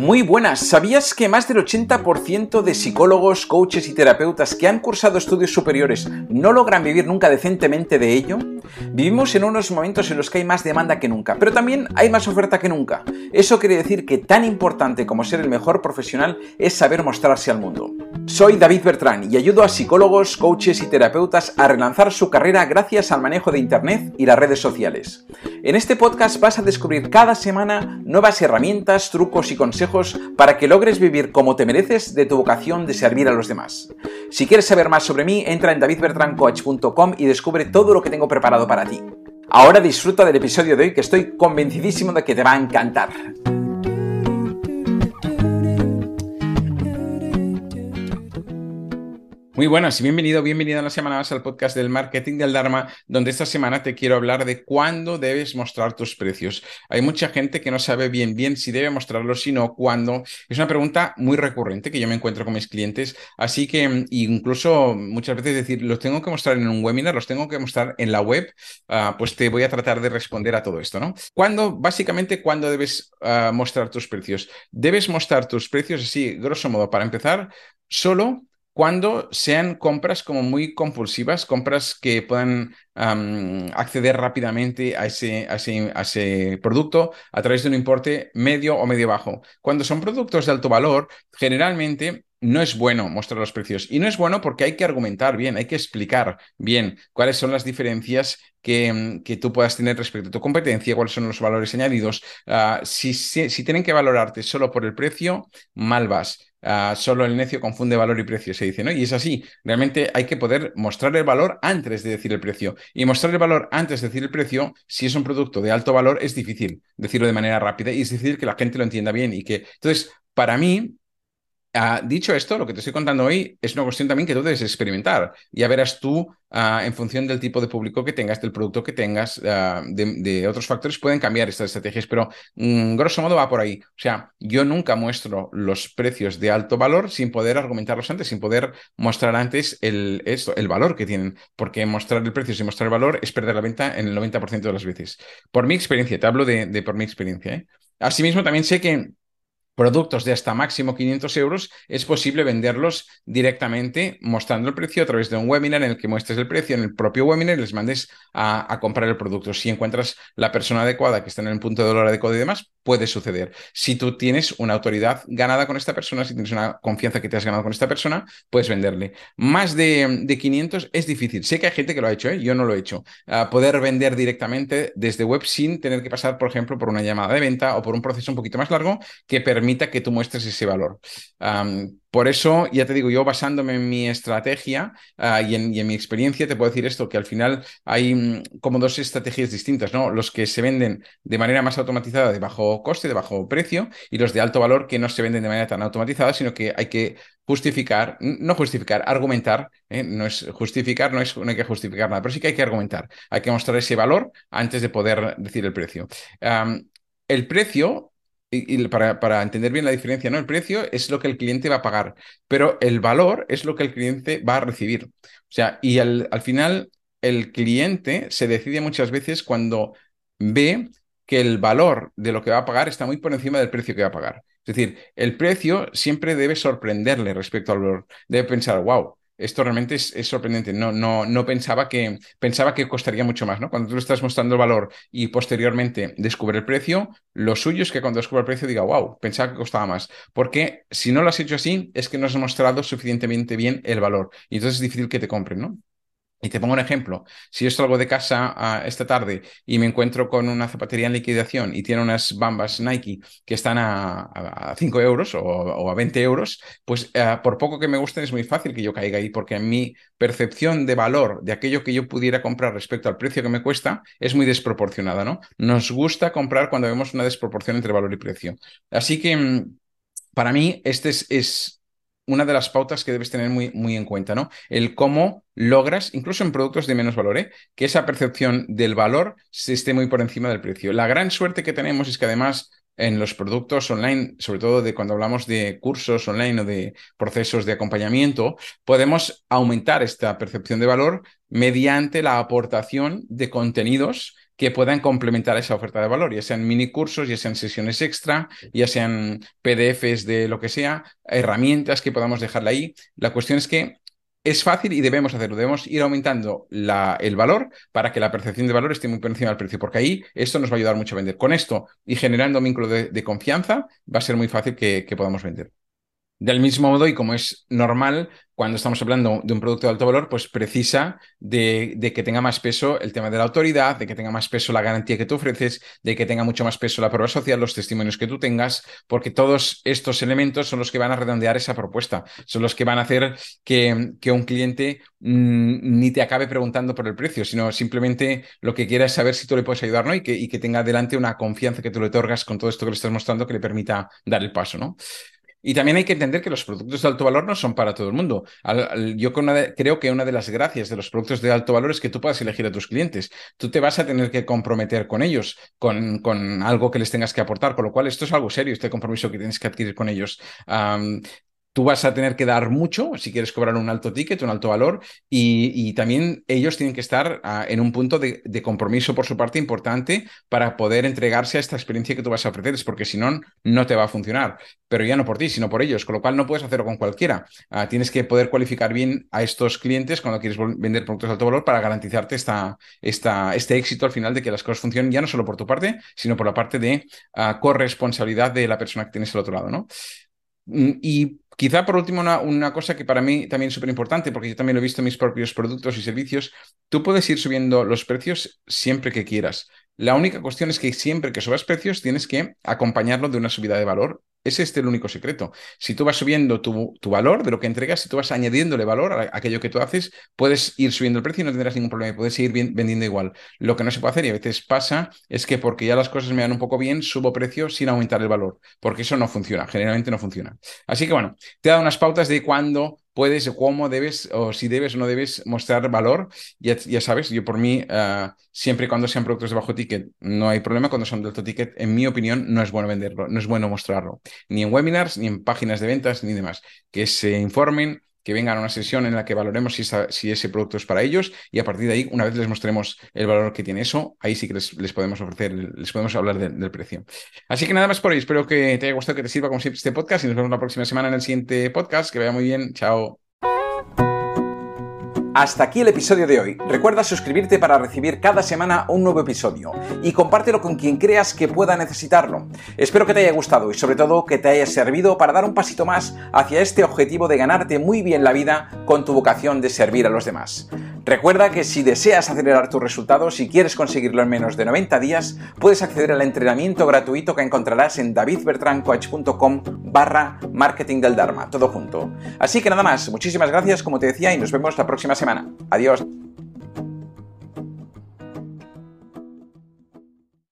Muy buenas. ¿Sabías que más del 80% de psicólogos, coaches y terapeutas que han cursado estudios superiores no logran vivir nunca decentemente de ello? Vivimos en unos momentos en los que hay más demanda que nunca, pero también hay más oferta que nunca. Eso quiere decir que tan importante como ser el mejor profesional es saber mostrarse al mundo. Soy David Bertrán y ayudo a psicólogos, coaches y terapeutas a relanzar su carrera gracias al manejo de Internet y las redes sociales. En este podcast vas a descubrir cada semana nuevas herramientas, trucos y consejos para que logres vivir como te mereces de tu vocación de servir a los demás. Si quieres saber más sobre mí, entra en davidbertrancoach.com y descubre todo lo que tengo preparado para ti. Ahora disfruta del episodio de hoy, que estoy convencidísimo de que te va a encantar. Muy buenas y bienvenida una semana más al podcast del Marketing del Dharma, donde esta semana te quiero hablar de cuándo debes mostrar tus precios. Hay mucha gente que no sabe bien si debe mostrarlos, sino cuándo. Es una pregunta muy recurrente que yo me encuentro con mis clientes, así que incluso muchas veces decir, los tengo que mostrar en un webinar, los tengo que mostrar en la web, pues te voy a tratar de responder a todo esto, ¿no? Básicamente, ¿cuándo debes mostrar tus precios? Debes mostrar tus precios así, grosso modo, para empezar, solo cuando sean compras como muy compulsivas, compras que puedan acceder rápidamente a ese producto a través de un importe medio o medio bajo. Cuando son productos de alto valor, generalmente no es bueno mostrar los precios. Y no es bueno porque hay que argumentar bien, hay que explicar bien cuáles son las diferencias que tú puedas tener respecto a tu competencia, cuáles son los valores añadidos. Si tienen que valorarte solo por el precio, mal vas. Solo el necio confunde valor y precio, se dice, ¿no? Y es así. Realmente hay que poder mostrar el valor antes de decir el precio. Y mostrar el valor antes de decir el precio, si es un producto de alto valor, es difícil decirlo de manera rápida y es difícil que la gente lo entienda bien. Entonces, para mí, dicho esto, lo que te estoy contando hoy es una cuestión también que tú debes experimentar. Ya verás tú, en función del tipo de público que tengas, del producto que tengas, de otros factores, pueden cambiar estas estrategias, pero grosso modo va por ahí. O sea, yo nunca muestro los precios de alto valor sin poder argumentarlos antes, sin poder mostrar antes el valor que tienen, porque mostrar el precio sin mostrar el valor es perder la venta en el 90% de las veces. Por mi experiencia, te hablo de por mi experiencia, ¿eh? Asimismo, también sé que productos de hasta máximo 500 euros es posible venderlos directamente mostrando el precio a través de un webinar en el que muestres el precio en el propio webinar y les mandes a comprar el producto. Si encuentras la persona adecuada que está en el punto de dolor adecuado y demás, puede suceder. Si tú tienes una autoridad ganada con esta persona, si tienes una confianza que te has ganado con esta persona, puedes venderle. Más de 500 es difícil. Sé que hay gente que lo ha hecho, ¿eh? Yo no lo he hecho. Poder vender directamente desde web sin tener que pasar, por ejemplo, por una llamada de venta o por un proceso un poquito más largo que permita que tú muestres ese valor. Por eso, ya te digo, yo basándome en mi estrategia y en mi experiencia, te puedo decir esto, que al final hay como dos estrategias distintas, ¿no? Los que se venden de manera más automatizada, de bajo coste, de bajo precio, y los de alto valor que no se venden de manera tan automatizada, sino que hay que argumentar, ¿eh? No es justificar, no hay que justificar nada, pero sí que hay que argumentar, hay que mostrar ese valor antes de poder decir el precio. El precio... Y para entender bien la diferencia, ¿no? El precio es lo que el cliente va a pagar, pero el valor es lo que el cliente va a recibir. O sea, y al final el cliente se decide muchas veces cuando ve que el valor de lo que va a pagar está muy por encima del precio que va a pagar. Es decir, el precio siempre debe sorprenderle respecto al valor. Debe pensar, wow. Esto realmente es sorprendente. No pensaba que costaría mucho más, ¿no? Cuando tú le estás mostrando el valor y posteriormente descubre el precio, lo suyo es que cuando descubra el precio diga, wow, pensaba que costaba más. Porque si no lo has hecho así, es que no has mostrado suficientemente bien el valor. Y entonces es difícil que te compren, ¿no? Y te pongo un ejemplo. Si yo salgo de casa esta tarde y me encuentro con una zapatería en liquidación y tiene unas Bambas Nike que están a 5 euros o a 20 euros, pues por poco que me gusten es muy fácil que yo caiga ahí porque mi percepción de valor de aquello que yo pudiera comprar respecto al precio que me cuesta es muy desproporcionada, ¿no? Nos gusta comprar cuando vemos una desproporción entre valor y precio. Así que para mí este es una de las pautas que debes tener muy en cuenta, ¿no? El cómo logras, incluso en productos de menos valor, que esa percepción del valor se esté muy por encima del precio. La gran suerte que tenemos es que además en los productos online, sobre todo de cuando hablamos de cursos online o de procesos de acompañamiento, podemos aumentar esta percepción de valor mediante la aportación de contenidos que puedan complementar esa oferta de valor, ya sean mini cursos, ya sean sesiones extra, ya sean PDFs de lo que sea, herramientas que podamos dejarle ahí. La cuestión es que es fácil y debemos hacerlo. Debemos ir aumentando el valor para que la percepción de valor esté muy por encima del precio, porque ahí esto nos va a ayudar mucho a vender. Con esto y generando un vínculo de confianza, va a ser muy fácil que podamos vender. Del mismo modo, y como es normal, cuando estamos hablando de un producto de alto valor, pues precisa de que tenga más peso el tema de la autoridad, de que tenga más peso la garantía que tú ofreces, de que tenga mucho más peso la prueba social, los testimonios que tú tengas, porque todos estos elementos son los que van a redondear esa propuesta, son los que van a hacer que un cliente ni te acabe preguntando por el precio, sino simplemente lo que quiera es saber si tú le puedes ayudar, ¿no? Y que tenga delante una confianza que tú le otorgas con todo esto que le estás mostrando que le permita dar el paso, ¿no? Y también hay que entender que los productos de alto valor no son para todo el mundo. Yo creo que una de las gracias de los productos de alto valor es que tú puedas elegir a tus clientes. Tú te vas a tener que comprometer con ellos, con algo que les tengas que aportar, con lo cual esto es algo serio, este compromiso que tienes que adquirir con ellos. Tú vas a tener que dar mucho si quieres cobrar un alto ticket, un alto valor, y también ellos tienen que estar en un punto de compromiso por su parte importante para poder entregarse a esta experiencia que tú vas a ofrecer, porque si no, no te va a funcionar. Pero ya no por ti, sino por ellos, con lo cual no puedes hacerlo con cualquiera. Tienes que poder cualificar bien a estos clientes cuando quieres vender productos de alto valor para garantizarte este éxito al final de que las cosas funcionen ya no solo por tu parte, sino por la parte de corresponsabilidad de la persona que tienes al otro lado, ¿no? Y quizá por último una cosa que para mí también es súper importante, porque yo también lo he visto en mis propios productos y servicios, tú puedes ir subiendo los precios siempre que quieras. La única cuestión es que siempre que subas precios tienes que acompañarlo de una subida de valor. Ese es el único secreto. Si tú vas subiendo tu valor de lo que entregas, si tú vas añadiéndole valor a aquello que tú haces, puedes ir subiendo el precio y no tendrás ningún problema. Puedes seguir vendiendo igual. Lo que no se puede hacer y a veces pasa es que porque ya las cosas me dan un poco bien, subo precio sin aumentar el valor, porque eso no funciona, generalmente no funciona. Así que bueno, te he dado unas pautas de cuándo puedes o cómo debes o si debes o no debes mostrar valor. Ya sabes, yo por mí, siempre y cuando sean productos de bajo ticket, no hay problema. Cuando son de alto ticket, en mi opinión, no es bueno venderlo, no es bueno mostrarlo. Ni en webinars, ni en páginas de ventas, ni demás. Que se informen, que vengan a una sesión en la que valoremos si ese producto es para ellos y a partir de ahí, una vez les mostremos el valor que tiene eso, ahí sí que les podemos ofrecer, les podemos hablar del precio. Así que nada más por hoy. Espero que te haya gustado, que te sirva como siempre este podcast y nos vemos la próxima semana en el siguiente podcast. Que vaya muy bien. Chao. Hasta aquí el episodio de hoy. Recuerda suscribirte para recibir cada semana un nuevo episodio y compártelo con quien creas que pueda necesitarlo. Espero que te haya gustado y sobre todo que te haya servido para dar un pasito más hacia este objetivo de ganarte muy bien la vida con tu vocación de servir a los demás. Recuerda que si deseas acelerar tus resultados y quieres conseguirlo en menos de 90 días, puedes acceder al entrenamiento gratuito que encontrarás en davidbertrancoach.com/marketing del Dharma, todo junto. Así que nada más, muchísimas gracias como te decía y nos vemos la próxima semana. Adiós.